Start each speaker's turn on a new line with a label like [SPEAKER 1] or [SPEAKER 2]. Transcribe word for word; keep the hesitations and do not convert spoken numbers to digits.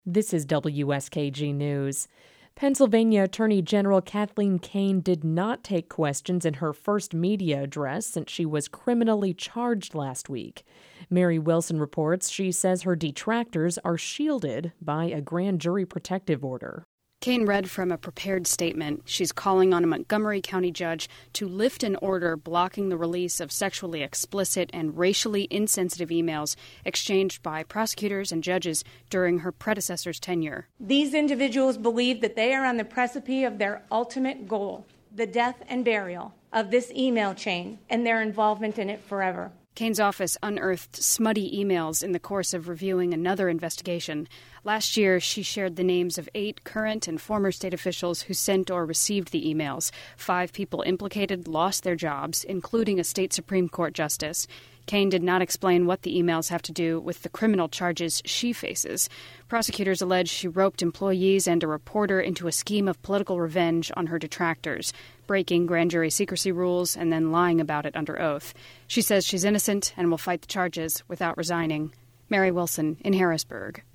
[SPEAKER 1] This is W S K G News. Pennsylvania Attorney General Kathleen Kane did not take questions in her first media address since she was criminally charged last week. Mary Wilson reports she says her detractors are shielded by a grand jury protective order.
[SPEAKER 2] Kane read from a prepared statement. She's calling on a Montgomery County judge to lift an order blocking the release of sexually explicit and racially insensitive emails exchanged by prosecutors and judges during her predecessor's tenure.
[SPEAKER 3] These individuals believe that they are on the precipice of their ultimate goal, the death and burial of this email chain and their involvement in it forever.
[SPEAKER 2] Kane's office unearthed smutty emails in the course of reviewing another investigation. Last year, she shared the names of eight current and former state officials who sent or received the emails. Five people implicated lost their jobs, including a state Supreme Court justice. Kane did not explain what the emails have to do with the criminal charges she faces. Prosecutors allege she roped employees and a reporter into a scheme of political revenge on her detractors, breaking grand jury secrecy rules and then lying about it under oath. She says she's innocent and will fight the charges without resigning. Mary Wilson in Harrisburg.